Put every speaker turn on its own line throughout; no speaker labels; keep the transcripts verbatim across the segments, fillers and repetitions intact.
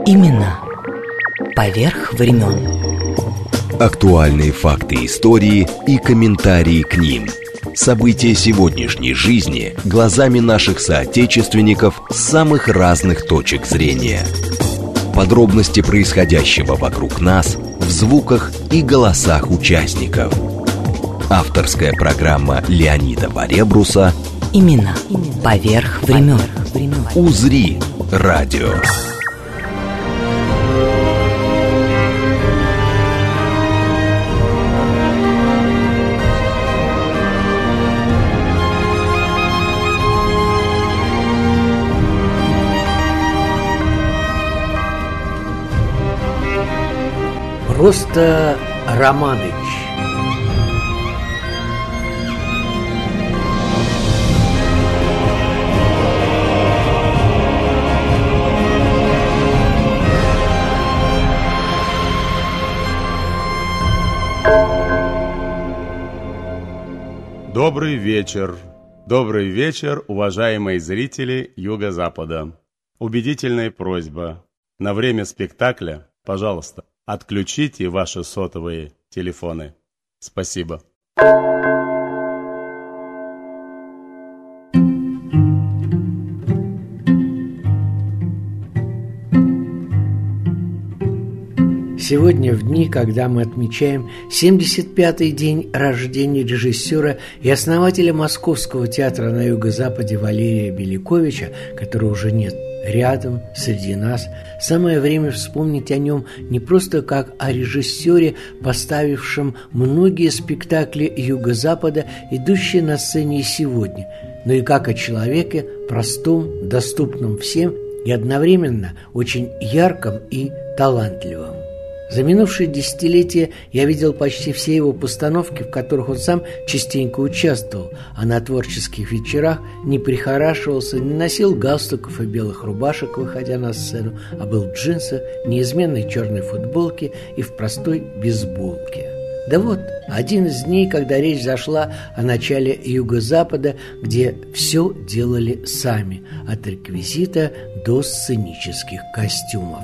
Имена поверх времен.
Актуальные факты истории и комментарии к ним. События сегодняшней жизни глазами наших соотечественников с самых разных точек зрения. Подробности происходящего вокруг нас в звуках и голосах участников. Авторская программа Леонида Варебруса
Имена поверх времен.
УЗРИ радио.
Просто Романыч.
Добрый вечер. Добрый вечер, уважаемые зрители Юго-Запада. Убедительная просьба. На время спектакля, пожалуйста, отключите ваши сотовые телефоны. Спасибо.
Сегодня, в дни, когда мы отмечаем семьдесят пятый день рождения режиссера и основателя Московского театра на Юго-Западе Валерия Беляковича, которого уже нет рядом, среди нас, самое время вспомнить о нем не просто как о режиссере, поставившем многие спектакли Юго-Запада, идущие на сцене и сегодня, но и как о человеке простом, доступном всем и одновременно очень ярком и талантливом. За минувшие десятилетия я видел почти все его постановки, в которых он сам частенько участвовал, а на творческих вечерах не прихорашивался, не носил галстуков и белых рубашек, выходя на сцену, а был в джинсах, неизменной черной футболке и в простой бейсболке. Да вот, один из дней, когда речь зашла о начале Юго-Запада, где все делали сами, от реквизита до сценических костюмов.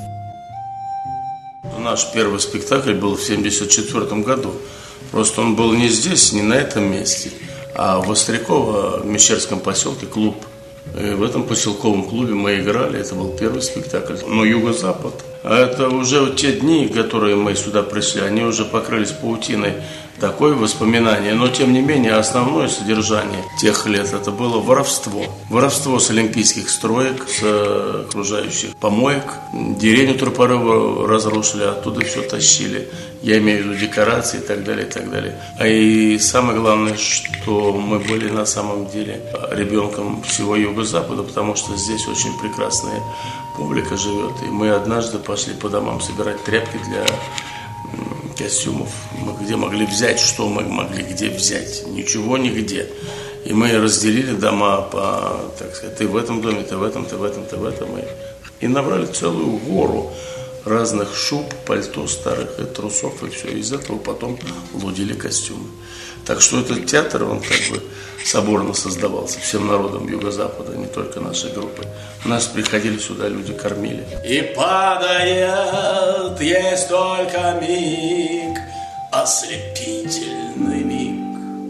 Наш первый спектакль был в семьдесят четвёртом году. Просто он был не здесь, не на этом месте, а в Остряково, в Мещерском поселке, клуб. И в этом поселковом клубе мы играли. Это был первый спектакль. Но Юго-Запад, а это уже те дни, которые мы сюда пришли, они уже покрылись паутиной. Такое воспоминание, но тем не менее основное содержание тех лет это было воровство. Воровство с олимпийских строек, с окружающих помоек. Деревню Тропарёва разрушили, оттуда все тащили. Я имею в виду декорации и так далее, и так далее. А и самое главное, что мы были на самом деле ребенком всего Юго-Запада, потому что здесь очень прекрасная публика живет. И мы однажды пошли по домам собирать тряпки для костюмов. Мы где могли взять, что мы могли где взять? Ничего нигде. И мы разделили дома по, так сказать, ты в этом доме, ты в этом, ты в этом, ты в этом. И, и набрали целую гору разных шуб, пальто старых и трусов, и все. Из этого потом лудили костюмы. Так что этот театр, он как бы соборно создавался всем народом Юго-Запада, не только нашей группы. Нас приходили сюда, люди кормили. И падает, есть только миг, ослепительный миг.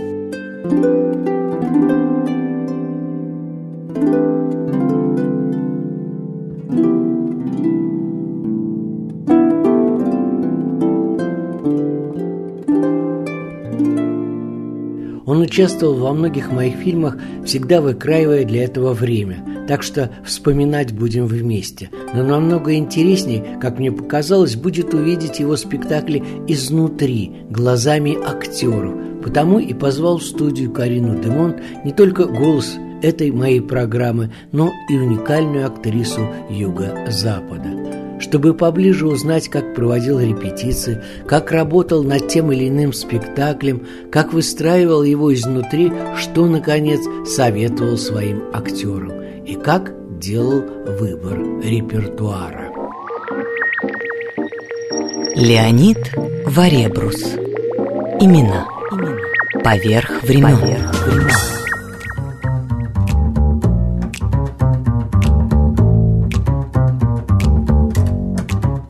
Он участвовал во многих моих фильмах, всегда выкраивая для этого время, так что вспоминать будем вместе. Но намного интереснее, как мне показалось, будет увидеть его спектакли изнутри, глазами актеров. Потому и позвал в студию Карину Демонт не только голос этой моей программы, но и уникальную актрису Юго-Запада, чтобы поближе узнать, как проводил репетиции, как работал над тем или иным спектаклем, как выстраивал его изнутри, что, наконец, советовал своим актерам и как делал выбор репертуара.
Леонид Варебрус. Имена поверх времен. Поверх времен.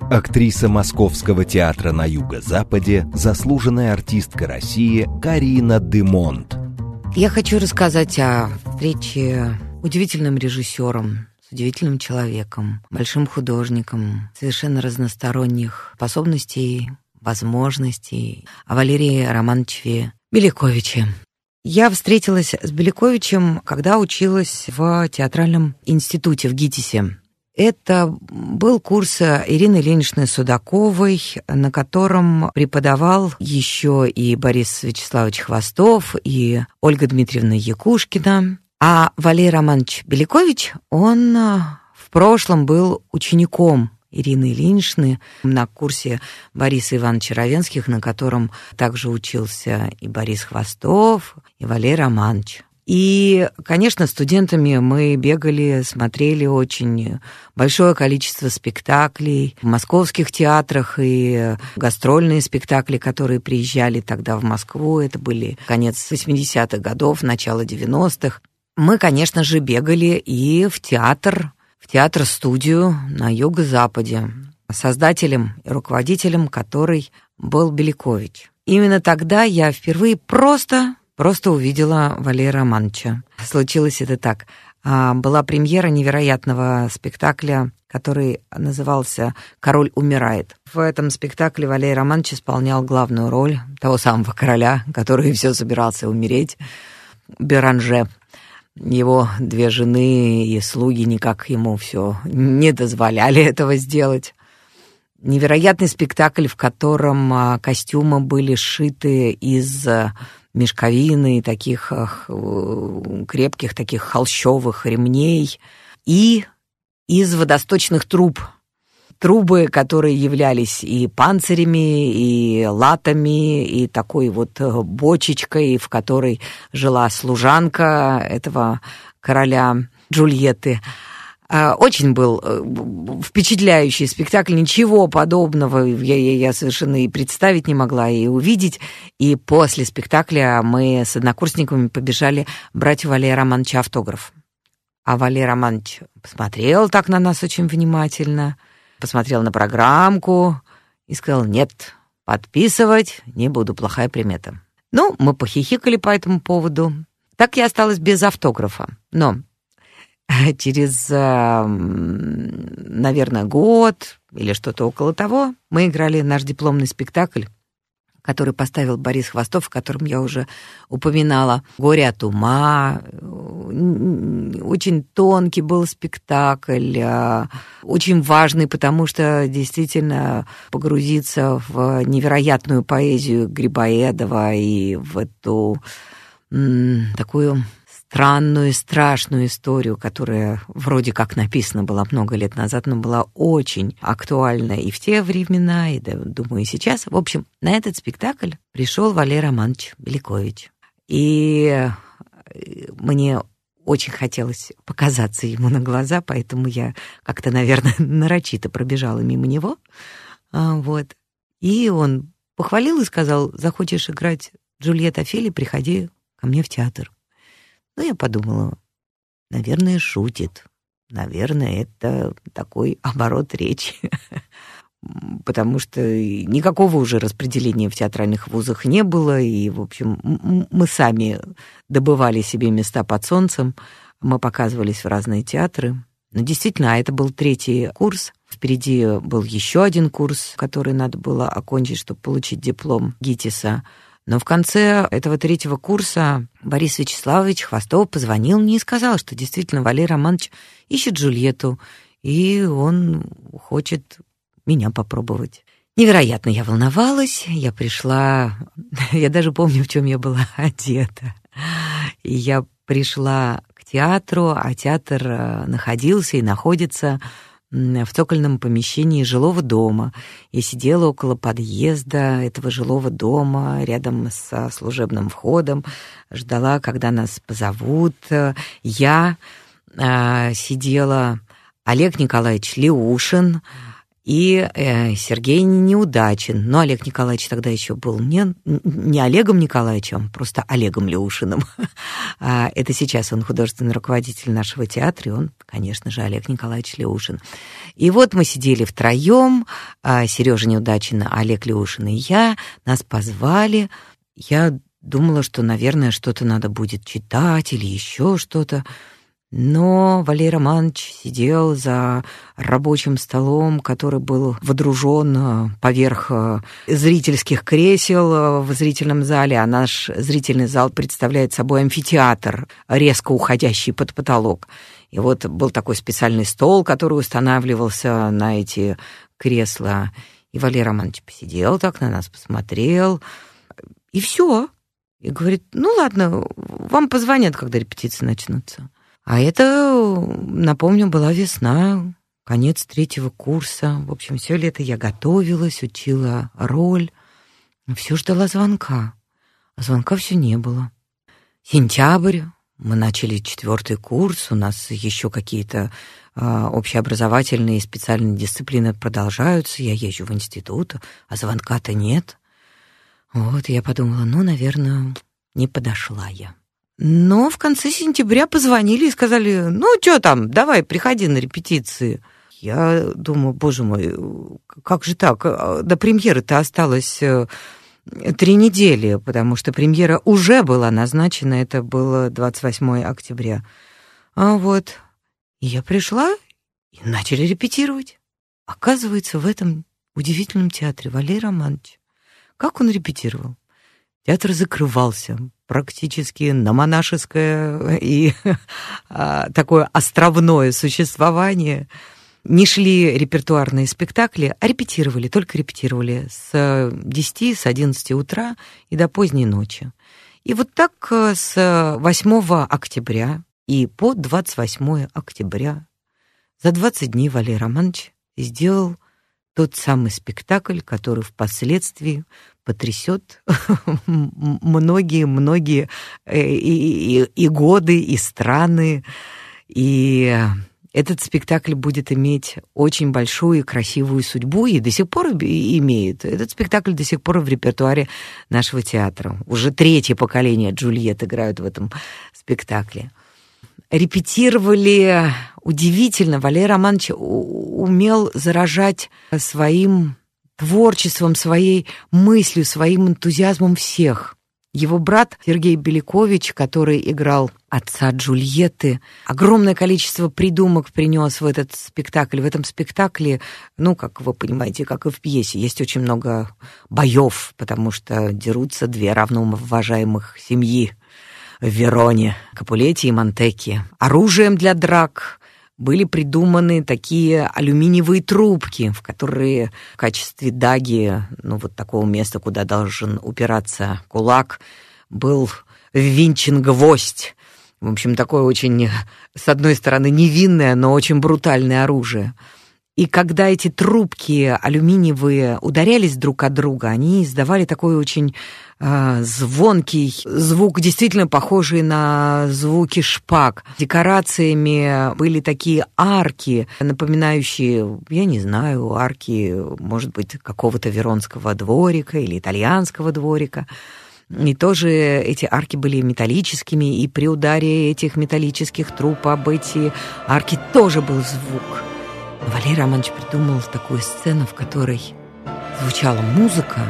Актриса Московского театра на Юго-Западе, заслуженная артистка России Карина де Монт.
Я хочу рассказать о встрече с удивительным режиссером, с удивительным человеком, большим художником, совершенно разносторонних способностей, возможностей, о Валерии Романовиче Беляковиче. Я встретилась с Беляковичем, когда училась в театральном институте в ГИТИСе. Это был курс Ирины Ильиничны Судаковой, на котором преподавал еще и Борис Вячеславович Хвостов, и Ольга Дмитриевна Якушкина. А Валерий Романович Белякович, он в прошлом был учеником Ирины Ильиничны на курсе Бориса Ивановича Равенских, на котором также учился и Борис Хвостов, и Валерий Романович. И, конечно, студентами мы бегали, смотрели очень большое количество спектаклей в московских театрах и гастрольные спектакли, которые приезжали тогда в Москву. Это были конец восьмидесятых годов, начало девяностых. Мы, конечно же, бегали и в театр, в театр-студию на Юго-Западе, создателем и руководителем которой был Белякович. Именно тогда я впервые просто... Просто увидела Валерия Романовича. Случилось это так. Была премьера невероятного спектакля, который назывался «Король умирает». В этом спектакле Валерий Романович исполнял главную роль того самого короля, который все собирался умереть, Беранже. Его две жены и слуги никак ему все не дозволяли этого сделать. Невероятный спектакль, в котором костюмы были сшиты из мешковины и таких крепких, таких холщовых ремней, и из водосточных труб. Трубы, которые являлись и панцирями, и латами, и такой вот бочечкой, в которой жила служанка этого короля Джульетты. Очень был впечатляющий спектакль, ничего подобного я, я, я совершенно и представить не могла, и увидеть. И после спектакля мы с однокурсниками побежали брать у Валерия Романовича автограф. А Валерий Романович посмотрел так на нас очень внимательно, посмотрел на программку и сказал: нет, подписывать не буду, плохая примета. Ну, мы похихикали по этому поводу. Так я осталась без автографа. Но через, наверное, год или что-то около того мы играли наш дипломный спектакль, который поставил Борис Хвостов, в котором я уже упоминала. «Горе от ума». Очень тонкий был спектакль, очень важный, потому что действительно погрузиться в невероятную поэзию Грибоедова и в эту м, такую странную и страшную историю, которая вроде как написана была много лет назад, но была очень актуальна и в те времена, и, да, думаю, и сейчас. В общем, на этот спектакль пришел Валерий Романович Белякович. И мне очень хотелось показаться ему на глаза, поэтому я как-то, наверное, нарочито пробежала мимо него. Вот. И он похвалил и сказал: захочешь играть Джульетту Офелии, приходи ко мне в театр. Ну, я подумала, наверное, шутит. Наверное, это такой оборот речи. Потому что никакого уже распределения в театральных вузах не было. И, в общем, мы сами добывали себе места под солнцем. Мы показывались в разные театры. Но действительно, это был третий курс. Впереди был еще один курс, который надо было окончить, чтобы получить диплом ГИТИСа. Но в конце этого третьего курса Борис Вячеславович Хвостов позвонил мне и сказал, что действительно Валерий Романович ищет Джульетту, и он хочет меня попробовать. Невероятно я волновалась, я пришла, я даже помню, в чем я была одета. И я пришла к театру, а театр находился и находится в цокольном помещении жилого дома. Я сидела около подъезда этого жилого дома, рядом со служебным входом, ждала, когда нас позовут. Я э, сидела, Олег Николаевич Леушин И э, Сергей Неудачин. Но Олег Николаевич тогда еще был не, не Олегом Николаевичем, просто Олегом Леушиным. Это сейчас он художественный руководитель нашего театра, и он, конечно же, Олег Николаевич Леушин. И вот мы сидели втроем, Сережа Неудачин, Олег Леушин и я, нас позвали. Я думала, что, наверное, что-то надо будет читать или еще что-то. Но Валерий Романович сидел за рабочим столом, который был водружен поверх зрительских кресел в зрительном зале, а наш зрительный зал представляет собой амфитеатр, резко уходящий под потолок. И вот был такой специальный стол, который устанавливался на эти кресла. И Валерий Романович посидел так, на нас посмотрел, и все. И говорит: ну ладно, вам позвонят, когда репетиции начнутся. А это, напомню, была весна, конец третьего курса. В общем, все лето я готовилась, учила роль. Все ждала звонка. А звонка все не было. Сентябрь, мы начали четвертый курс, у нас еще какие-то э, общеобразовательные и специальные дисциплины продолжаются. Я езжу в институт, а звонка-то нет. Вот, я подумала, ну, наверное, не подошла я. Но в конце сентября позвонили и сказали: ну, что там, давай, приходи на репетиции. Я думаю, боже мой, как же так? До премьеры-то осталось три недели, потому что премьера уже была назначена, это было двадцать восьмого октября. А вот, и я пришла, и начали репетировать. Оказывается, в этом удивительном театре Валерий Романович. Как он репетировал? Театр закрывался практически на монашеское и а, такое островное существование. Не шли репертуарные спектакли, а репетировали, только репетировали с десяти, с одиннадцати утра и до поздней ночи. И вот так с восьмого октября и по двадцать восьмое октября за двадцать дней Валерий Романович сделал тот самый спектакль, который впоследствии потрясет многие-многие и, и, и годы, и страны. И этот спектакль будет иметь очень большую и красивую судьбу, и до сих пор имеет. Этот спектакль до сих пор в репертуаре нашего театра. Уже третье поколение Джульетт играют в этом спектакле. Репетировали удивительно. Валерий Романович умел заражать своим творчеством, своей мыслью, своим энтузиазмом всех. Его брат Сергей Беликович, который играл отца Джульетты, огромное количество придумок принес в этот спектакль. В этом спектакле, ну, как вы понимаете, как и в пьесе, есть очень много боев, потому что дерутся две равноуважаемых семьи в Вероне, Капулетти и Монтекки. Оружием для драк были придуманы такие алюминиевые трубки, в которые в качестве даги, ну, вот такого места, куда должен упираться кулак, был ввинчен гвоздь. В общем, такое очень, с одной стороны, невинное, но очень брутальное оружие. И когда эти трубки алюминиевые ударялись друг от друга, они издавали такой очень э, звонкий звук, действительно похожий на звуки шпаг. Декорациями были такие арки, напоминающие, я не знаю, арки, может быть, какого-то веронского дворика или итальянского дворика. И тоже эти арки были металлическими, и при ударе этих металлических труб об эти арки тоже был звук. Валерий Романович придумал такую сцену, в которой звучала музыка,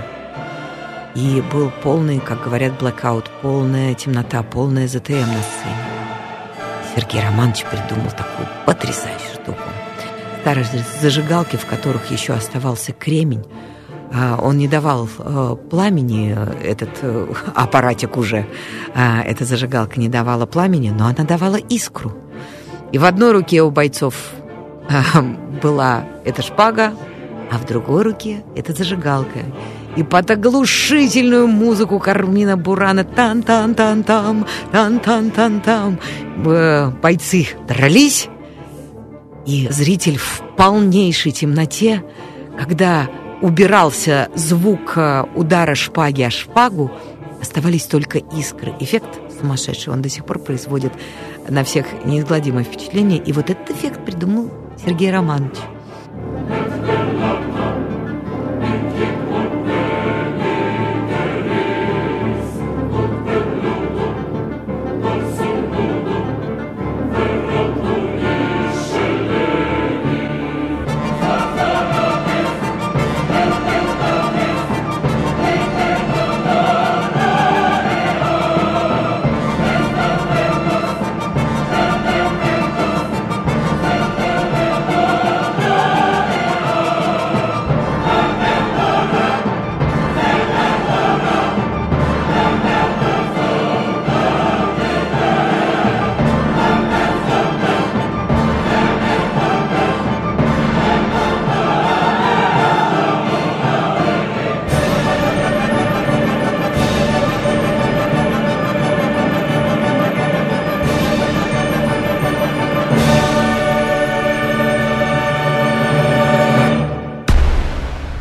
и был полный, как говорят, блэкаут, полная темнота, полная ЗТМ на сцене. Сергей Романович придумал такую потрясающую штуку. Старые зажигалки, в которых еще оставался кремень, он не давал пламени, этот аппаратик уже, эта зажигалка не давала пламени, но она давала искру. И в одной руке у бойцов была эта шпага, а в другой руке эта зажигалка. И под оглушительную музыку Кармина Бурана тан-тан-тан-там, тан-тан-тан-там бойцы дрались, и зритель в полнейшей темноте, когда убирался звук удара шпаги о шпагу, оставались только искры. Эффект сумасшедший, он до сих пор производит на всех неизгладимое впечатление. И вот этот эффект придумал Сергей Романович.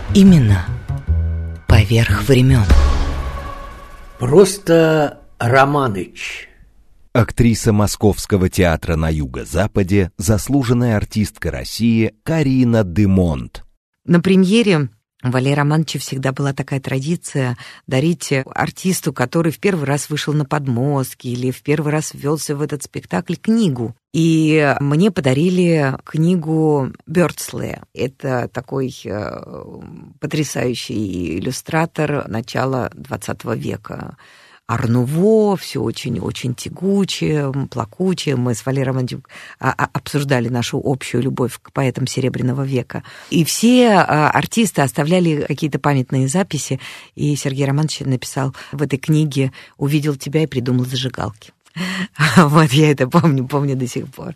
Имена поверх времен.
Просто Романыч.
Актриса Московского театра на Юго-Западе, заслуженная артистка России Карина Демонт.
На премьере у Валерия Романовича всегда была такая традиция дарить артисту, который в первый раз вышел на подмостки или в первый раз ввелся в этот спектакль, книгу. И мне подарили книгу Бёрдслея. Это такой э, потрясающий иллюстратор начала двадцатого века. Ар-Нуво, все очень-очень тягучее, плакучее. Мы с Валерием Романовичем обсуждали нашу общую любовь к поэтам Серебряного века. И все артисты оставляли какие-то памятные записи, и Сергей Романович написал в этой книге «Увидел тебя и придумал зажигалки». Вот я это помню, помню до сих пор.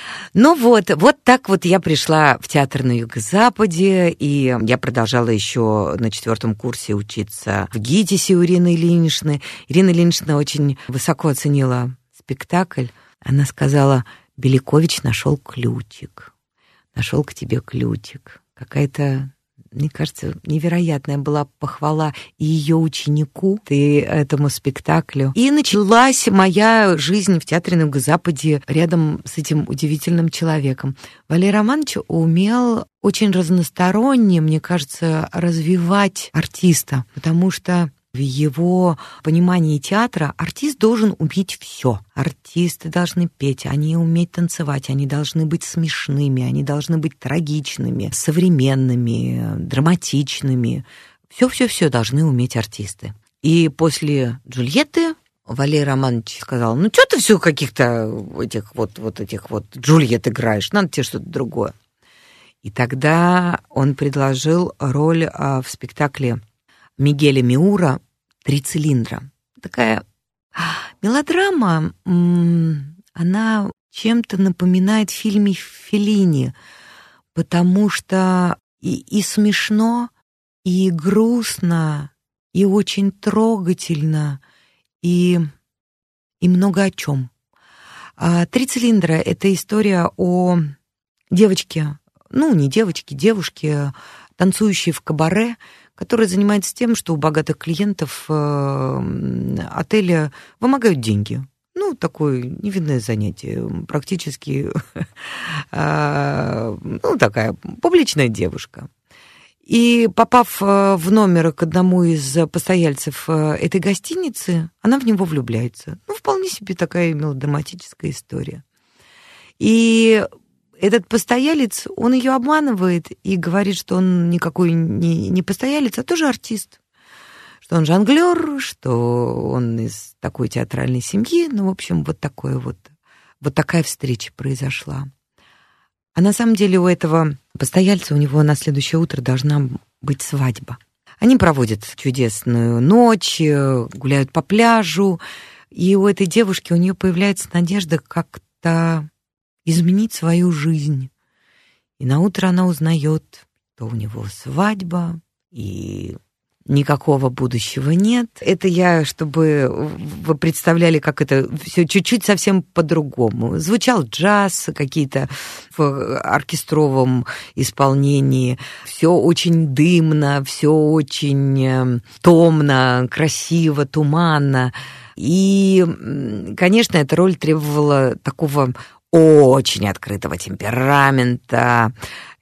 Ну вот, вот так вот я пришла в театр на Юго-Западе, и я продолжала еще на четвертом курсе учиться в ГИТИСе у Ирины Ильиничны. Ирина Ильинична очень высоко оценила спектакль. Она сказала: «Беликович нашел ключик, нашел к тебе ключик». Какая-то, мне кажется, невероятная была похвала и ее ученику, и этому спектаклю. И началась моя жизнь в театре на Юго-Западе рядом с этим удивительным человеком. Валерий Романович умел очень разносторонне, мне кажется, развивать артиста, потому что в его понимании театра артист должен уметь все. Артисты должны петь, они уметь танцевать, они должны быть смешными, они должны быть трагичными, современными, драматичными. Все-все-все должны уметь артисты. И после «Джульетты» Валерий Романович сказал: «Ну, что ты все каких-то этих вот, вот этих вот Джульетт играешь, надо тебе что-то другое». И тогда он предложил роль в спектакле Мигеля Миура «Три цилиндра». Такая мелодрама, она чем-то напоминает фильм Феллини, потому что и, и смешно, и грустно, и очень трогательно, и, и много о чем. «Три цилиндра» — это история о девочке, ну, не девочке, девушке, танцующей в кабаре, который занимается тем, что у богатых клиентов э, отеля вымогают деньги. Ну, такое невинное занятие, практически, э, ну, такая публичная девушка. И попав в номер к одному из постояльцев этой гостиницы, она в него влюбляется. Ну, вполне себе такая мелодраматическая история. И этот постоялец, он ее обманывает и говорит, что он никакой не, не постоялец, а тоже артист. Что он жонглер, что он из такой театральной семьи. Ну, в общем, вот, такое вот, вот такая встреча произошла. А на самом деле у этого постояльца, у него на следующее утро должна быть свадьба. Они проводят чудесную ночь, гуляют по пляжу, и у этой девушки, у нее появляется надежда как-то изменить свою жизнь. И наутро она узнает, что у него свадьба, и никакого будущего нет. Это я, чтобы вы представляли, как это все чуть-чуть совсем по-другому. Звучал джаз, какие-то в оркестровом исполнении. Все очень дымно, все очень томно, красиво, туманно. И, конечно, эта роль требовала такого очень открытого темперамента,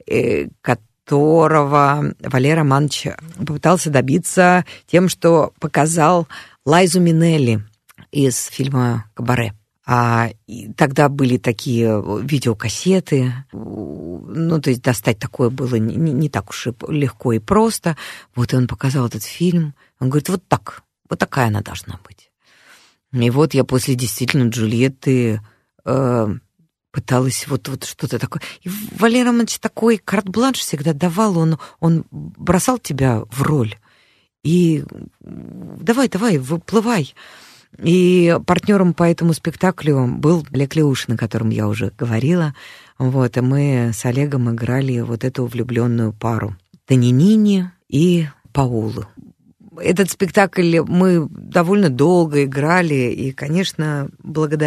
которого Валерий Романович попытался добиться тем, что показал Лайзу Минелли из фильма «Кабаре». А тогда были такие видеокассеты, ну, то есть достать такое было не, не так уж и легко и просто. Вот и он показал этот фильм. Он говорит: вот так, вот такая она должна быть. И вот я после действительно Джульетты э, пыталась вот, вот что-то такое. И Валерий Романович такой карт-бланш всегда давал, он, он бросал тебя в роль. И давай, давай, выплывай. И партнером по этому спектаклю был Олег Леушин, о котором я уже говорила. Вот, и мы с Олегом играли вот эту влюбленную пару Тонинини и Паулу. Этот спектакль мы довольно долго играли, и, конечно, благодаря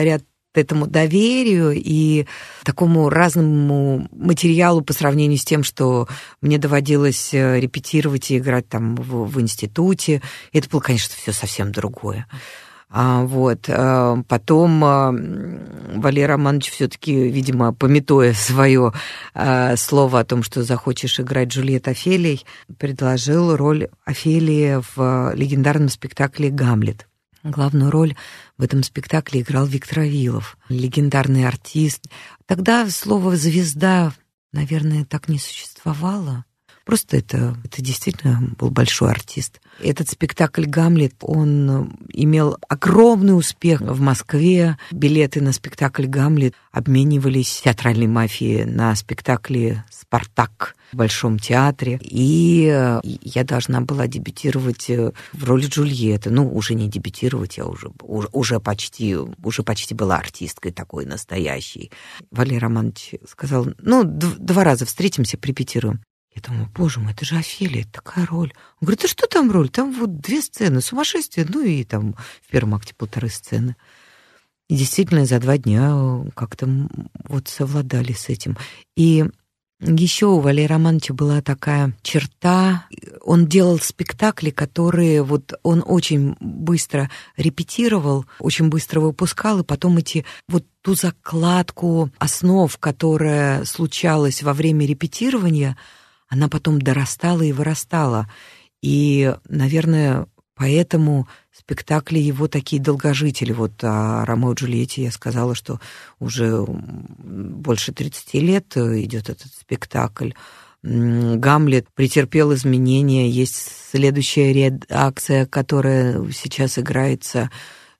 этому доверию и такому разному материалу по сравнению с тем, что мне доводилось репетировать и играть там в, в институте. Это было, конечно, все совсем другое. А, вот. Потом Валерий Романович все-таки, видимо, памятуя свое а, слово о том, что захочешь играть Джульетт Офелией, предложил роль Офелии в легендарном спектакле «Гамлет». Главную роль в этом спектакле играл Виктор Авилов, легендарный артист. Тогда слово «звезда», наверное, так не существовало. Просто это, это действительно был большой артист. Этот спектакль «Гамлет», он имел огромный успех в Москве. Билеты на спектакль «Гамлет» обменивались в театральной мафии на спектакли «Спартак» в Большом театре. И я должна была дебютировать в роли Джульетты. Ну, уже не дебютировать, я уже, уже, уже, почти, уже почти была артисткой такой настоящей. Валерий Романович сказал, ну, д- два раза встретимся, репетируем. Я думаю, боже мой, это же Офелия, это такая роль. Он говорит, да что там роль? Там вот две сцены, сумасшествие, ну и там в первом акте полторы сцены. И действительно за два дня как-то вот совладали с этим. И еще у Валерия Романовича была такая черта. Он делал спектакли, которые вот он очень быстро репетировал, очень быстро выпускал, и потом эти вот ту закладку основ, которая случалась во время репетирования, она потом дорастала и вырастала. И, наверное, поэтому спектакли его такие долгожители. Вот о Ромео и Джульетте я сказала, что уже больше тридцати лет идет этот спектакль. Гамлет претерпел изменения. Есть следующая редакция, которая сейчас играется,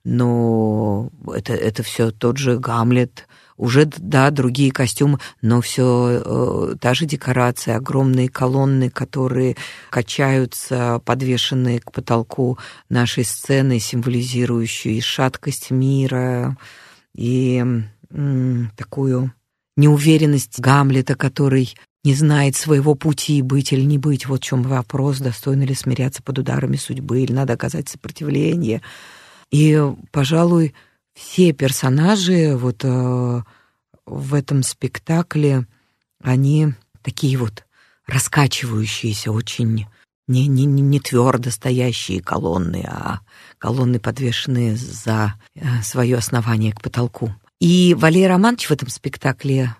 но это, это все тот же Гамлет. Уже, да, другие костюмы, но все э, та же декорация, огромные колонны, которые качаются, подвешенные к потолку нашей сцены, символизирующие и шаткость мира, и м, такую неуверенность Гамлета, который не знает своего пути, быть или не быть. Вот в чем вопрос, достойно ли смиряться под ударами судьбы, или надо оказать сопротивление. И, пожалуй, все персонажи вот э, в этом спектакле, они такие вот раскачивающиеся, очень не, не, не твердо стоящие колонны, а колонны, подвешенные за э, свое основание к потолку. И Валерий Романович в этом спектакле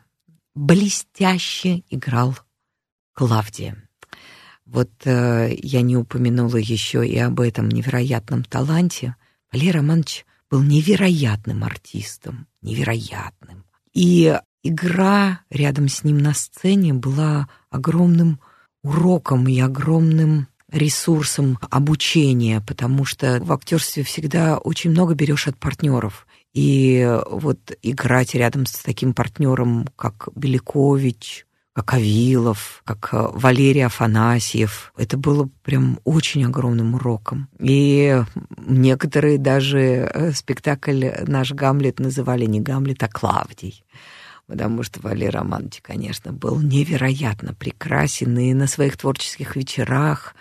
блестяще играл Клавдия. Вот э, я не упомянула еще и об этом невероятном таланте. Валерий Романович был невероятным артистом, невероятным. И игра рядом с ним на сцене была огромным уроком и огромным ресурсом обучения, потому что в актерстве всегда очень много берешь от партнеров. И вот играть рядом с таким партнером, как Белякович, как Авилов, как Валерий Афанасьев. Это было прям очень огромным уроком. И некоторые даже спектакль «Наш Гамлет» называли не Гамлет, а Клавдий. Потому что Валерий Романович, конечно, был невероятно прекрасен и на своих творческих вечерах,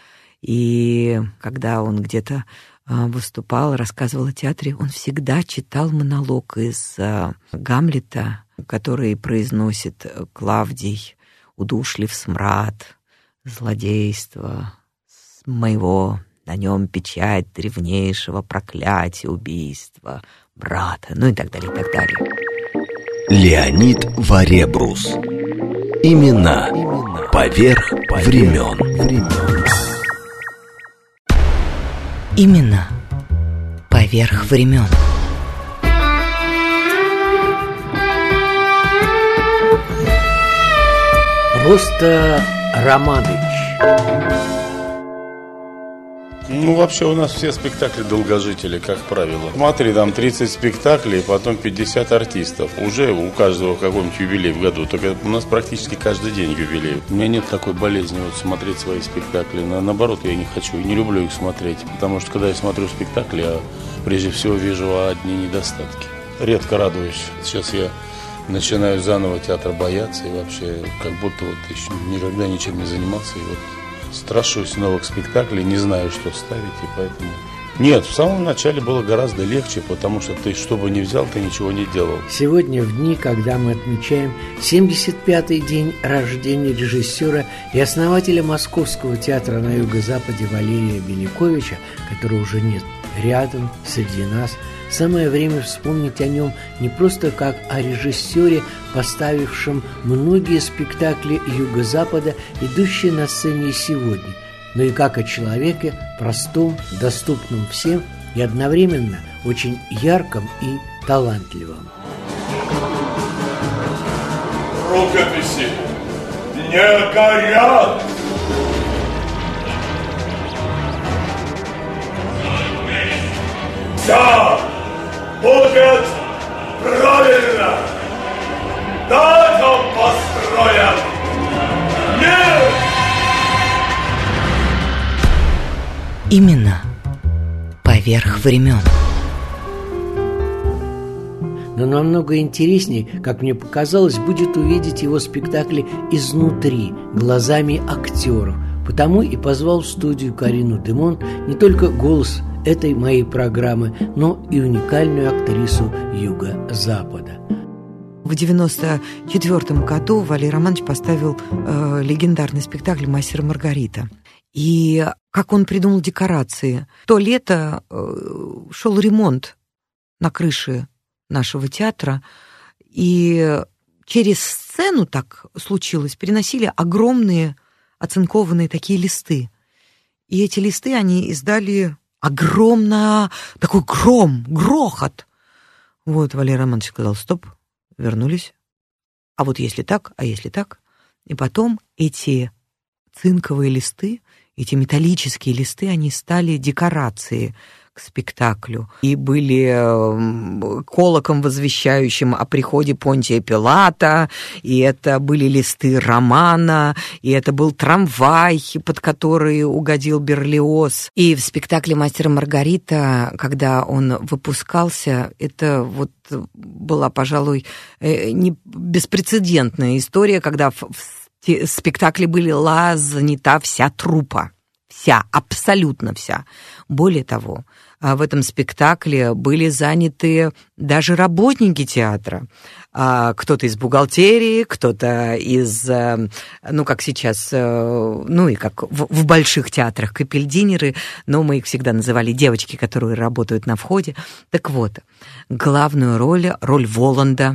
и когда он где-то выступал, рассказывал о театре, он всегда читал монолог из Гамлета, который произносит Клавдий: «Удушлив смрад, злодейство моего, на нем печать древнейшего проклятия, убийства брата», ну и так далее, и так далее.
Леонид Варебрус. Имена поверх времен.
Именно поверх времен.
Просто Романович.
Ну, вообще у нас все спектакли долгожители, как правило. Смотри, там тридцать спектаклей, потом пятьдесят артистов. Уже у каждого какой-нибудь юбилей в году. Только у нас практически каждый день юбилей. У меня нет такой болезни вот смотреть свои спектакли. На, наоборот, я не хочу и не люблю их смотреть. Потому что, когда я смотрю спектакли, я прежде всего вижу одни недостатки. Редко радуюсь. Сейчас я начинаю заново театр бояться. И вообще, как будто вот еще никогда ничем не занимался. И вот страшусь новых спектаклей, не знаю, что ставить, и поэтому
Нет, в самом начале было гораздо легче, потому что ты, что бы ни взял, ты ничего не делал.
Сегодня, в дни, когда мы отмечаем семьдесят пятый день рождения режиссера и основателя Московского театра на Юго-Западе Валерия Беликовича, которого уже нет рядом, среди нас, самое время вспомнить о нем не просто как о режиссере, поставившем многие спектакли Юго-Запада, идущие на сцене сегодня, но и как о человеке простом, доступном всем и одновременно очень ярком и талантливом.
Рукописи не горят! Все будет правильно! Дом построен! Нет!
Именно поверх времен.
Но намного интереснее, как мне показалось, будет увидеть его спектакли изнутри, глазами актеров. Потому и позвал в студию Карину де Монт не только голос этой моей программы, но и уникальную актрису Юго-Запада.
В девяносто четвёртом году Валерий Романович поставил э, легендарный спектакль «Мастер и Маргарита». И как он придумал декорации. То лето э, шел ремонт на крыше нашего театра, и через сцену так случилось, переносили огромные оцинкованные такие листы. И эти листы они издали огромно, такой гром, грохот. Вот Валерий Романович сказал: стоп, вернулись. А вот если так, а если так. И потом эти цинковые листы, эти металлические листы, они стали декорацией к спектаклю и были колоком, возвещающим о приходе Понтия Пилата, и это были листы романа, и это был трамвай, под который угодил Берлиоз. И в спектакле «Мастер и Маргарита», когда он выпускался, это вот была, пожалуй, не беспрецедентная история, когда в в спектакле была занята вся труппа. Вся, абсолютно вся. Более того, в этом спектакле были заняты даже работники театра. Кто-то из бухгалтерии, кто-то из, ну, как сейчас, ну, и как в, в больших театрах капельдинеры, но мы их всегда называли девочки, которые работают на входе. Так вот, главную роль, роль Воланда,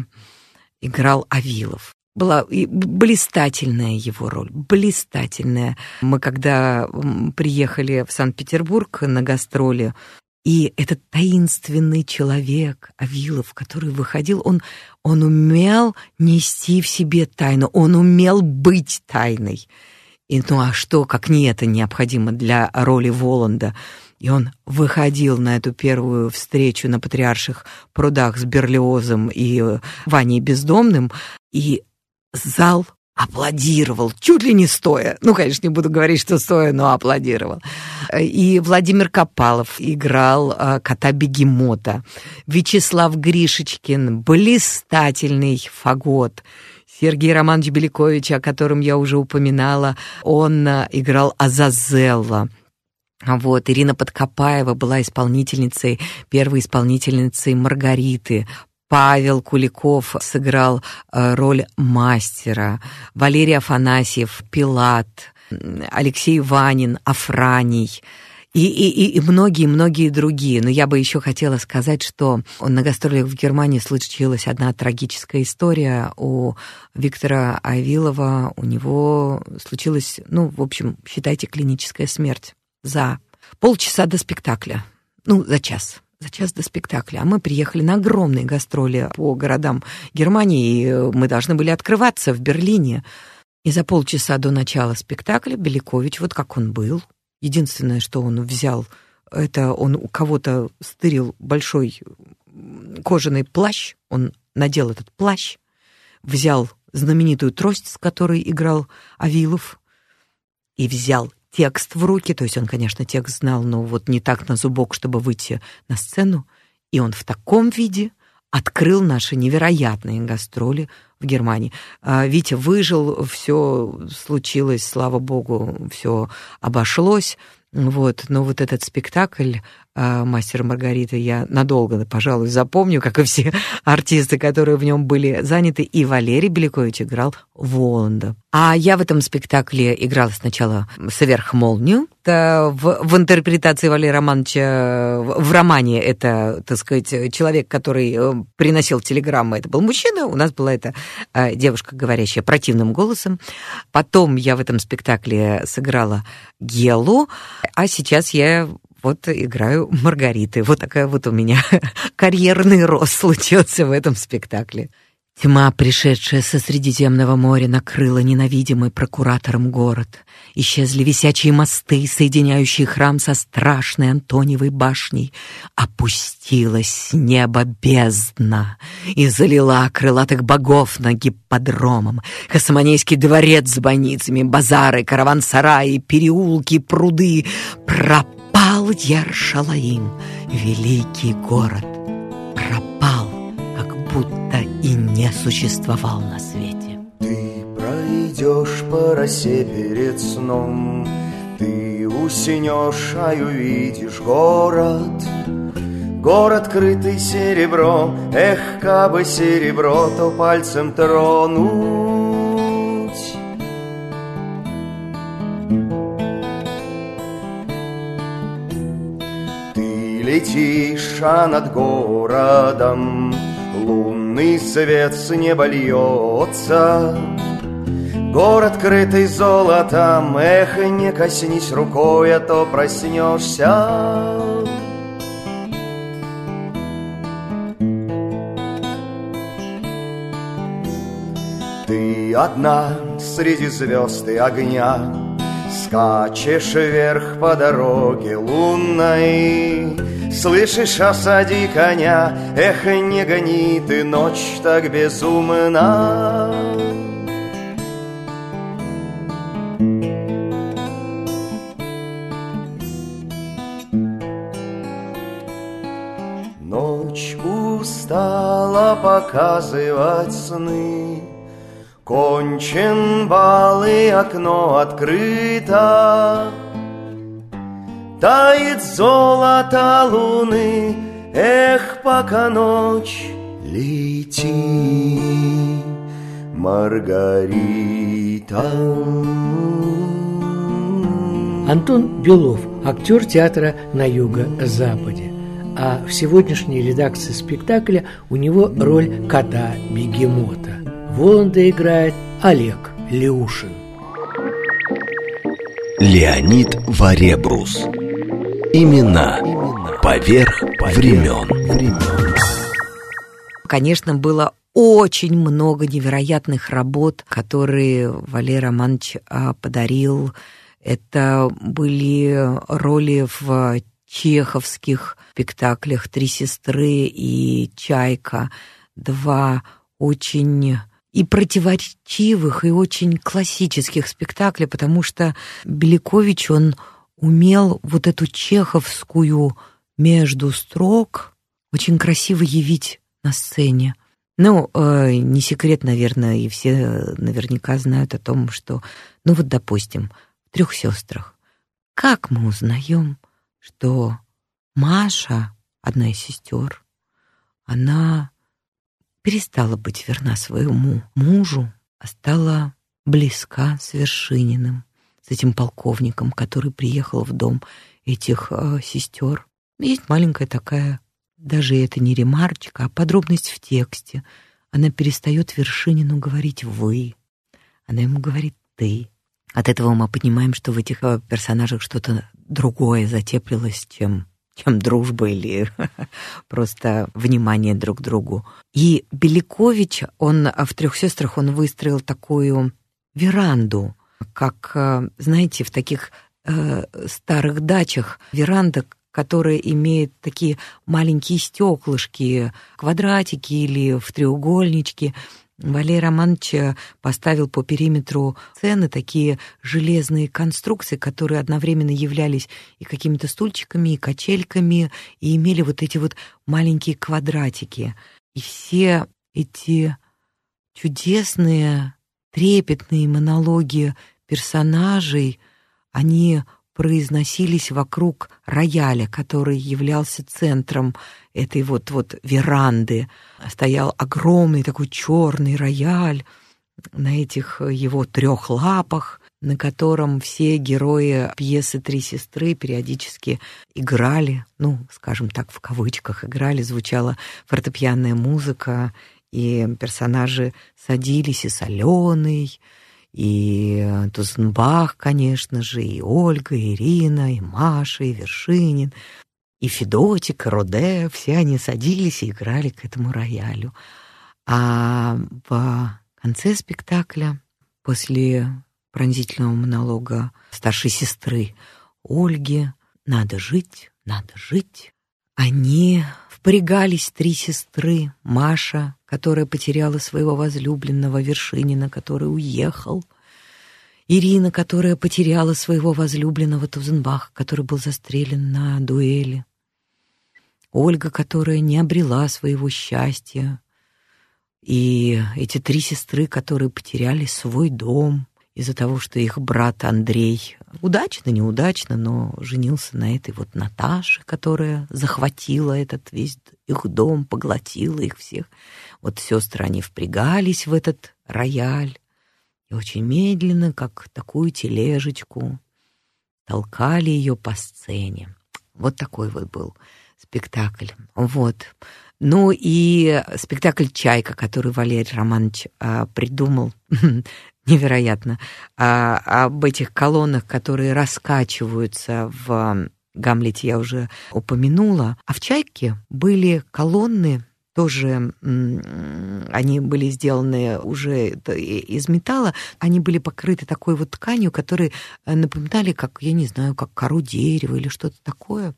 играл Авилов. Была и блистательная его роль, блистательная. Мы когда приехали в Санкт-Петербург на гастроли, и этот таинственный человек, Авилов, который выходил, он, он умел нести в себе тайну, он умел быть тайной. И ну а что, как не это необходимо для роли Воланда? И он выходил на эту первую встречу на Патриарших прудах с Берлиозом и Ваней Бездомным, и зал аплодировал, чуть ли не стоя. Ну, конечно, не буду говорить, что стоя, но аплодировал. И Владимир Копалов играл кота-бегемота. Вячеслав Гришечкин, блистательный фагот. Сергей Романович Беликович, о котором я уже упоминала, он играл Азазелла. Вот, Ирина Подкопаева была исполнительницей, первой исполнительницей Маргариты. Павел Куликов сыграл роль мастера, Валерий Афанасьев, Пилат, Алексей Ванин, Афраний и, и, и многие-многие другие. Но я бы еще хотела сказать, что на гастролях в Германии случилась одна трагическая история. У Виктора Авилова, у него случилась, ну, в общем, считайте, клиническая смерть за полчаса до спектакля, ну, за час. За час до спектакля. А мы приехали на огромные гастроли по городам Германии, и мы должны были открываться в Берлине. И за полчаса до начала спектакля Беликович, вот как он был, единственное, что он взял, это он у кого-то стырил большой кожаный плащ, он надел этот плащ, взял знаменитую трость, с которой играл Авилов, и взял текст в руки, то есть он, конечно, текст знал, но вот не так на зубок, чтобы выйти на сцену, и он в таком виде открыл наши невероятные гастроли в Германии. Витя выжил, все случилось, слава богу, все обошлось, вот, но вот этот спектакль «Мастера и Маргариты» я надолго, пожалуй, запомню, как и все артисты, которые в нем были заняты. И Валерий Беликович играл Воланда. А я в этом спектакле играла сначала сверхмолнию. Это в, в интерпретации Валерия Романовича в романе это, так сказать, человек, который приносил телеграммы, это был мужчина. У нас была эта девушка, говорящая противным голосом. Потом я в этом спектакле сыграла Гелу, а сейчас я вот играю Маргариты. Вот такая вот у меня карьерный рост случился в этом спектакле. Тьма, пришедшая со Средиземного моря, накрыла ненавидимый прокуратором город. Исчезли висячие мосты, соединяющие храм со страшной Антониевой башней. Опустилась с неба бездна и залила крылатых богов на гипподромом. Хасаманейский дворец с бойницами, базары, караван-сараи, переулки, пруды. Пропал Яр-Шалаим, великий город. Пропал, как будто и не существовал на свете.
Ты пройдешь по росе перед сном, ты уснешь, а увидишь город. Город, крытый серебром, эх, кабы серебро, то пальцем тронуть. Ты летишь, а над городом лунный свет с неба льется. Город, крытый золотом, эх, не коснись рукой, а то проснешься. Ты одна среди звезд и огня, скачешь вверх по дороге лунной. Слышишь, осади коня, эх, не гони ты ночь так безумно. Ночь устала показывать сны, кончен бал и окно открыто. Тает золото луны, эх, пока ночь лети, Маргарита.
Антон Белов, актер театра на Юго-Западе. А в сегодняшней редакции спектакля у него роль кота-бегемота. Воланда играет Олег Леушин.
Леонид Варебрус. Имена поверх времен.
Конечно, было очень много невероятных работ, которые Валерий Романович подарил. Это были роли в чеховских спектаклях «Три сестры» и «Чайка». Два очень и противоречивых, и очень классических спектакля, потому что Беликович, он умел вот эту чеховскую между строк очень красиво явить на сцене. Ну, э, не секрет, наверное, и все наверняка знают о том, что, ну вот, допустим, в «Трех сестрах» как мы узнаем, что Маша, одна из сестер, она перестала быть верна своему мужу, а стала близка с Вершининым, с этим полковником, который приехал в дом этих э, сестер. Есть маленькая такая, даже это не ремарочка, а подробность в тексте. Она перестает Вершинину говорить «вы», она ему говорит «ты». От этого мы понимаем, что в этих персонажах что-то другое затеплилось, чем, чем дружба или просто внимание друг к другу. И Беликович, он в «Трех сестрах» он выстроил такую веранду, как, знаете, в таких э, старых дачах веранда, которая имеет такие маленькие стеклышки, квадратики или в треугольнички. Валерий Романович поставил по периметру сцены такие железные конструкции, которые одновременно являлись и какими-то стульчиками, и качельками, и имели вот эти вот маленькие квадратики. И все эти чудесные, трепетные монологи персонажей, они произносились вокруг рояля, который являлся центром этой вот, вот веранды. Стоял огромный такой черный рояль на этих его трех лапах, на котором все герои пьесы «Три сестры» периодически играли, ну, скажем так, в кавычках играли, звучала фортепианная музыка, и персонажи садились, и Соленый, и Тузенбах, конечно же, и Ольга, и Ирина, и Маша, и Вершинин, и Федотик, и Роде, все они садились и играли к этому роялю. А в конце спектакля, после пронзительного монолога старшей сестры Ольги «Надо жить, надо жить», они впрягались, три сестры, Маша, которая потеряла своего возлюбленного, Вершинина, который уехал, Ирина, которая потеряла своего возлюбленного, Тузенбаха, который был застрелен на дуэли, Ольга, которая не обрела своего счастья, и эти три сестры, которые потеряли свой дом из-за того, что их брат Андрей удачно, неудачно, но женился на этой вот Наташе, которая захватила этот весь их дом, поглотила их всех. Вот сестры, они впрягались в этот рояль и очень медленно, как такую тележечку, толкали ее по сцене. Вот такой вот был спектакль. Вот. Ну и спектакль «Чайка», который Валерий Романович а, придумал, невероятно, а, об этих колоннах, которые раскачиваются в «Гамлете», я уже упомянула. А в «Чайке» были колонны, тоже они были сделаны уже из металла, они были покрыты такой вот тканью, которые напоминали, как, я не знаю, как кору дерева или что-то такое.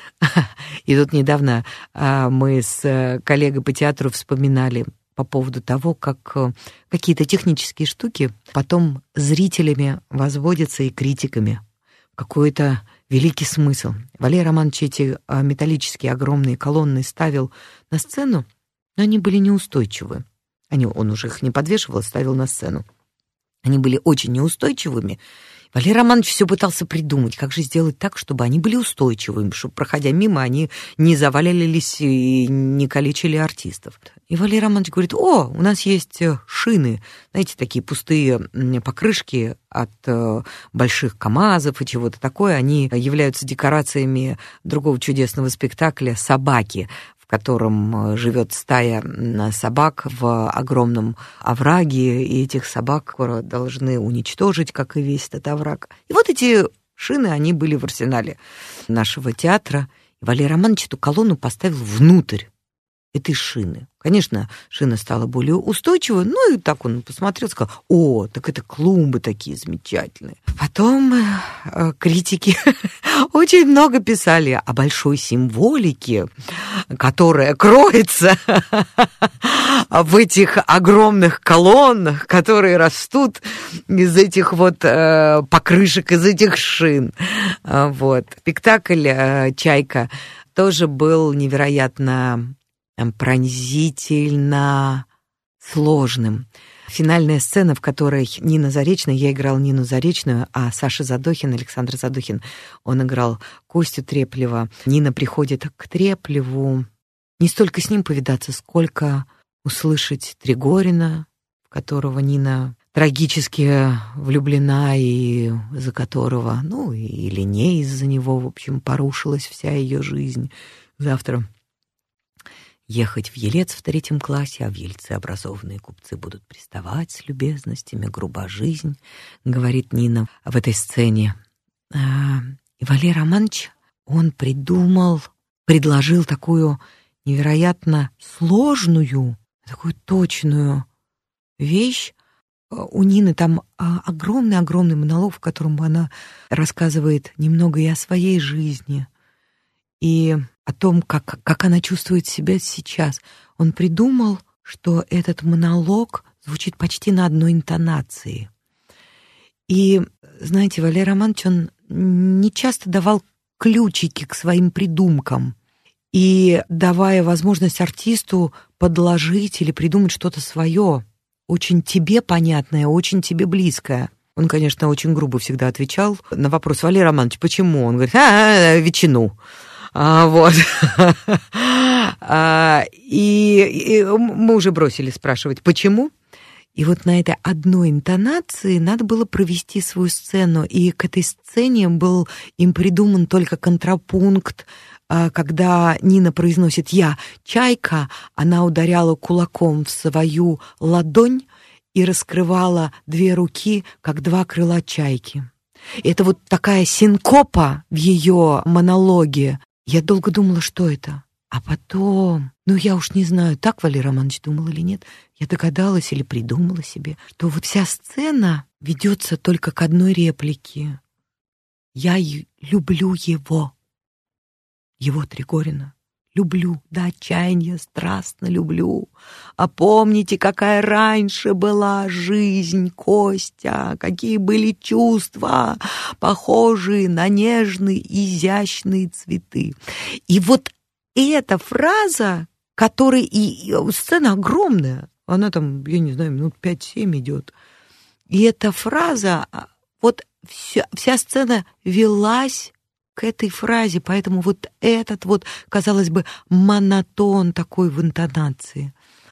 И тут недавно мы с коллегой по театру вспоминали по поводу того, как какие-то технические штуки потом зрителями возводятся и критиками. Какой-то великий смысл. Валерий Романович эти металлические огромные колонны ставил на сцену, но они были неустойчивы. Они, он уже их не подвешивал, а ставил на сцену. Они были очень неустойчивыми. Валерий Романович все пытался придумать, как же сделать так, чтобы они были устойчивыми, чтобы, проходя мимо, они не завалились и не калечили артистов. И Валерий Романович говорит: о, у нас есть шины, знаете, такие пустые покрышки от больших КАМАЗов и чего-то такое, они являются декорациями другого чудесного спектакля «Собаки», в котором живет стая собак в огромном овраге, и этих собак должны уничтожить, как и весь этот овраг. И вот эти шины, они были в арсенале нашего театра. И Валерий Романович эту колонну поставил внутрь этой шины. Конечно, шина стала более устойчивой, ну и так он посмотрел, сказал: о, так это клумбы такие замечательные. Потом э, критики очень много писали о большой символике, которая кроется в этих огромных колоннах, которые растут из этих вот э, покрышек, из этих шин. Вот. Спектакль э, «Чайка» тоже был невероятно пронзительно сложным. Финальная сцена, в которой Нина Заречная, я играл Нину Заречную, а Саша Задохин, Александр Задохин, он играл Костю Треплева. Нина приходит к Треплеву не столько с ним повидаться, сколько услышать Тригорина, в которого Нина трагически влюблена и за которого, ну, или не из-за него, в общем, порушилась вся ее жизнь. Завтра ехать в Елец в третьем классе, а в Ельце образованные купцы будут приставать с любезностями, груба жизнь, говорит Нина в этой сцене. И Валерий Романович, он придумал, предложил такую невероятно сложную, такую точную вещь. У Нины там огромный-огромный монолог, в котором она рассказывает немного и о своей жизни, и о том, как, как она чувствует себя сейчас. Он придумал, что этот монолог звучит почти на одной интонации. И, знаете, Валерий Романович, он не часто давал ключики к своим придумкам, и давая возможность артисту подложить или придумать что-то свое, очень тебе понятное, очень тебе близкое. Он, конечно, очень грубо всегда отвечал на вопрос: Валерий Романович, почему? Он говорит: а, ветчину. А, вот. а, и, и мы уже бросили спрашивать, почему. И вот на этой одной интонации надо было провести свою сцену. И к этой сцене был им придуман только контрапункт. Когда Нина произносит «я чайка», она ударяла кулаком в свою ладонь и раскрывала две руки, как два крыла чайки. Это вот такая синкопа в ее монологе. Я долго думала, что это. А потом, ну я уж не знаю, так Валерий Романович думал или нет, я догадалась или придумала себе, что вот вся сцена ведется только к одной реплике. «Я люблю его». Его Тригорина. Люблю, до отчаяния страстно люблю. А помните, какая раньше была жизнь, Костя, какие были чувства, похожие на нежные, изящные цветы. И вот эта фраза, которая и, и сцена огромная, она там, я не знаю, минут пять-семь идет. И эта фраза, вот вся, вся сцена велась к этой фразе, поэтому вот этот вот, казалось бы, монотон такой в интонации.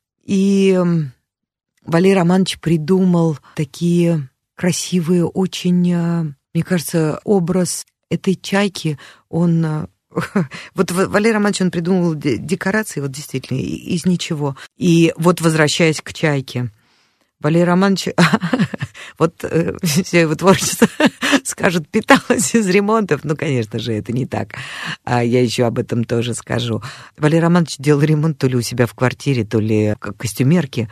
И Валерий Романович придумал такие красивые, очень, мне кажется, образ этой чайки, он... Вот Валерий Романович, он придумал декорации, вот действительно, из ничего. И вот, возвращаясь к чайке, Валерий Романович, вот все его творчество, скажет, питалось из ремонтов. Ну, конечно же, это не так. А я еще об этом тоже скажу. Валерий Романович делал ремонт то ли у себя в квартире, то ли как костюмерки.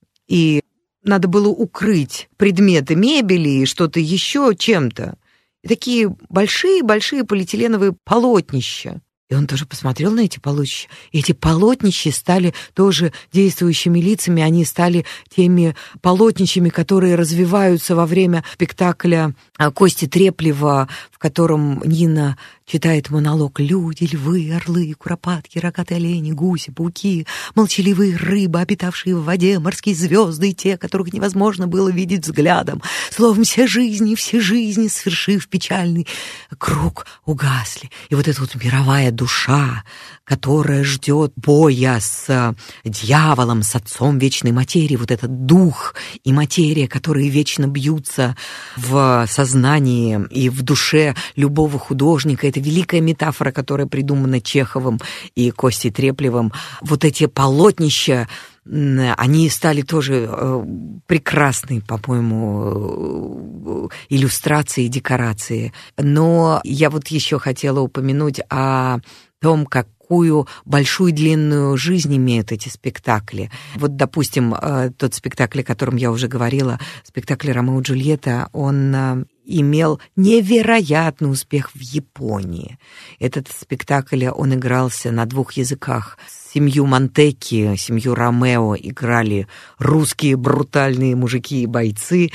И надо было укрыть предметы мебели и что-то еще чем-то. И такие большие-большие полиэтиленовые полотнища. И он тоже посмотрел на эти полотнища. И эти полотнища стали тоже действующими лицами. Они стали теми полотнищами, которые развиваются во время спектакля Кости Треплева, в котором Нина читает монолог: «Люди, львы, орлы, куропатки, рогатые олени, гуси, пауки, молчаливые рыбы, обитавшие в воде, морские звезды и те, которых невозможно было видеть взглядом. Словом, все жизни, все жизни, свершив печальный круг, угасли». И вот эта вот мировая душа, которая ждет боя с дьяволом, с отцом вечной материи, вот этот дух и материя, которые вечно бьются в сознании и в душе любого художника. Это великая метафора, которая придумана Чеховым и Костей Треплевым. Вот эти полотнища, они стали тоже прекрасной, по-моему, иллюстрацией и декорацией. Но я вот еще хотела упомянуть о том, какую большую длинную жизнь имеют эти спектакли. Вот, допустим, тот спектакль, о котором я уже говорила, спектакль «Ромео и Джульетта», он имел невероятный успех в Японии. Этот спектакль, он игрался на двух языках. Семью Монтекки, семью Ромео играли русские брутальные мужики и бойцы,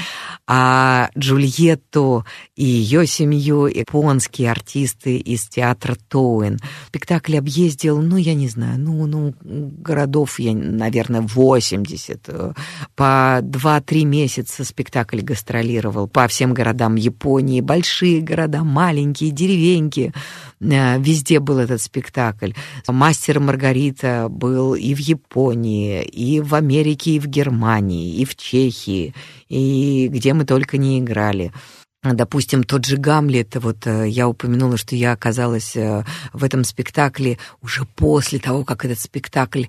а Джульетту и ее семью японские артисты из театра Тоуэн. Спектакль объездил, ну, я не знаю, ну, ну городов, я, наверное, восемьдесят. По два-три месяца спектакль гастролировал по всем городам Японии, большие города, маленькие, деревеньки. Везде был этот спектакль. «Мастер и Маргарита» был и в Японии, и в Америке, и в Германии, и в Чехии, и где мы только не играли. Допустим, тот же «Гамлет», вот я упомянула, что я оказалась в этом спектакле уже после того, как этот спектакль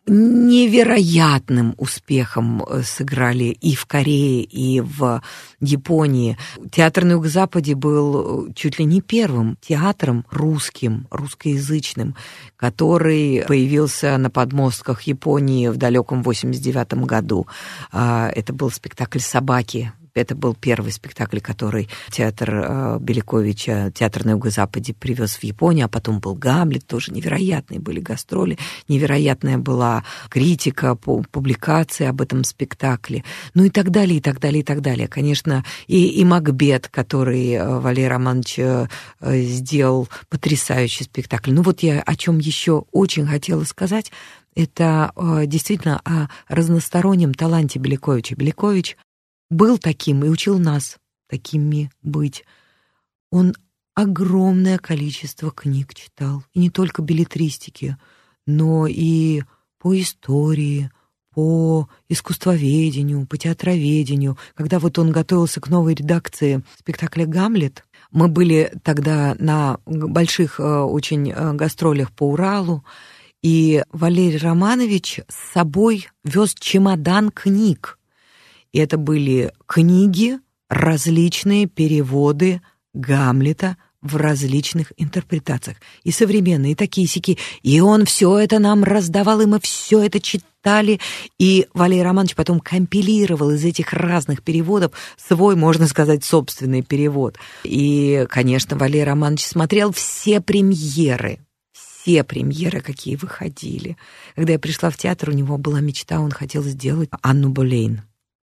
невероятным успехом сыграли и в Корее, и в Японии. Театр на Юго-Западе был чуть ли не первым театром русским, русскоязычным, который появился на подмостках Японии в далеком восемьдесят девятом году. Это был спектакль «Собаки». Это был первый спектакль, который театр Беляковича, театр на Юго-Западе привез в Японию, а потом был «Гамлет», тоже невероятные были гастроли, невероятная была критика, публикации об этом спектакле, ну и так далее, и так далее, и так далее. Конечно, и, и «Макбет», который Валерий Романович сделал, потрясающий спектакль. Ну вот я о чем еще очень хотела сказать, это действительно о разностороннем таланте Беляковича. Белякович был таким и учил нас такими быть. Он огромное количество книг читал, и не только беллетристики, но и по истории, по искусствоведению, по театроведению. Когда вот он готовился к новой редакции спектакля «Гамлет», мы были тогда на больших очень гастролях по Уралу, и Валерий Романович с собой вез чемодан книг. И это были книги, различные переводы Гамлета в различных интерпретациях. И современные, и такие-сяки. И он все это нам раздавал, и мы все это читали. И Валерий Романович потом компилировал из этих разных переводов свой, можно сказать, собственный перевод. И, конечно, Валерий Романович смотрел все премьеры. Все премьеры, какие выходили. Когда я пришла в театр, у него была мечта, он хотел сделать Анну Болейн.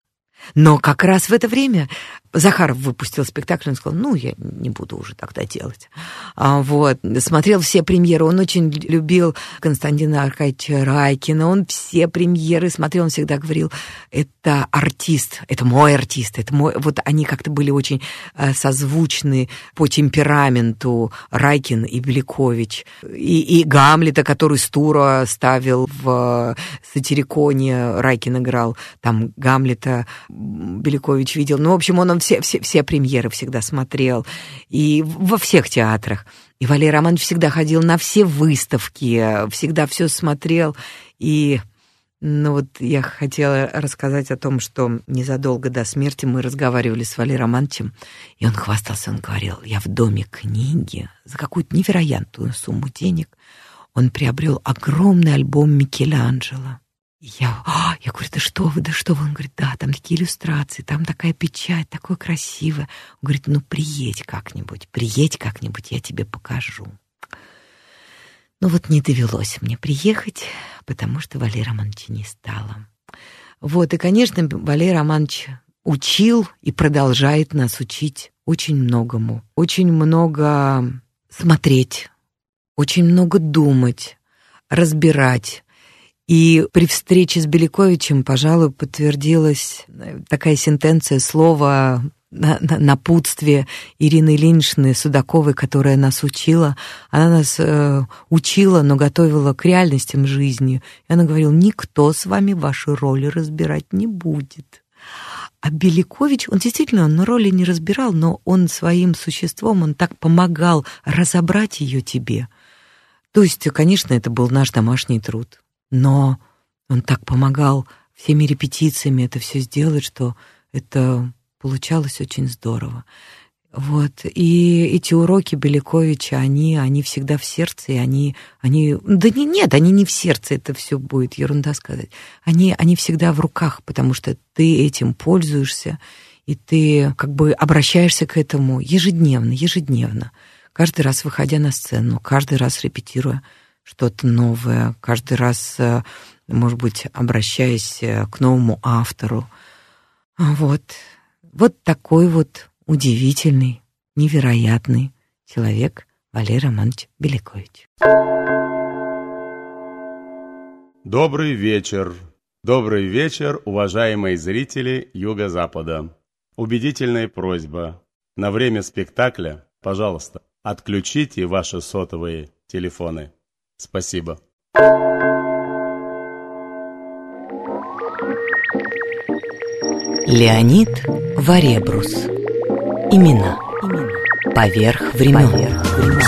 Но как раз в это время Захаров выпустил спектакль, он сказал, ну, я не буду уже тогда делать. А, вот. Смотрел все премьеры, он очень любил Константина Аркадьевича Райкина, он все премьеры смотрел, он всегда говорил, это артист, это мой артист, это мой... Вот они как-то были очень созвучны по темпераменту, Райкин и Белякович. И, и Гамлета, который Стура ставил в Сатириконе, Райкин играл, там Гамлета Белякович видел. Ну, в общем, он, он все, все, все премьеры всегда смотрел. И во всех театрах. И Валерий Романович всегда ходил на все выставки, всегда все смотрел. И, ну, вот я хотела рассказать о том, что незадолго до смерти мы разговаривали с Валерием Романовичем, и он хвастался, он говорил, я в Доме книги за какую-то невероятную сумму денег он приобрел огромный альбом Микеланджело. Я, я говорю, да что вы, да что вы? Он говорит, да, там такие иллюстрации, там такая печать, такое красивое. Он говорит, ну приедь как-нибудь, приедь как-нибудь, я тебе покажу. Ну вот не довелось мне приехать, потому что Валерия Романовича не стало. Вот, и, конечно, Валерий Романович учил и продолжает нас учить очень многому. Очень много смотреть, очень много думать, разбирать. И при встрече с Беляковичем, пожалуй, подтвердилась такая сентенция слова напутствие Ирины Ильиничны Судаковой, которая нас учила. Она нас э, учила, но готовила к реальностям жизни. И она говорила, никто с вами ваши роли разбирать не будет. А Белякович, он действительно, он роли не разбирал, но он своим существом, он так помогал разобрать ее тебе. То есть, конечно, это был наш домашний труд. Но он так помогал всеми репетициями это все сделать, что это получалось очень здорово. Вот. И эти уроки Беляковича, они, они всегда в сердце, и они, они... Да не, нет, они не в сердце, это все будет ерунда сказать. Они, они всегда в руках, потому что ты этим пользуешься, и ты как бы обращаешься к этому ежедневно, ежедневно. Каждый раз выходя на сцену, каждый раз репетируя что-то новое, каждый раз, может быть, обращаясь к новому автору. Вот, вот такой вот удивительный, невероятный человек Валерий Романович Белякович.
Добрый вечер. Добрый вечер, уважаемые зрители Юго-Запада. Убедительная просьба. На время спектакля, пожалуйста, отключите ваши сотовые телефоны. Спасибо.
Леонид Варебрус. Имена. Поверх времен.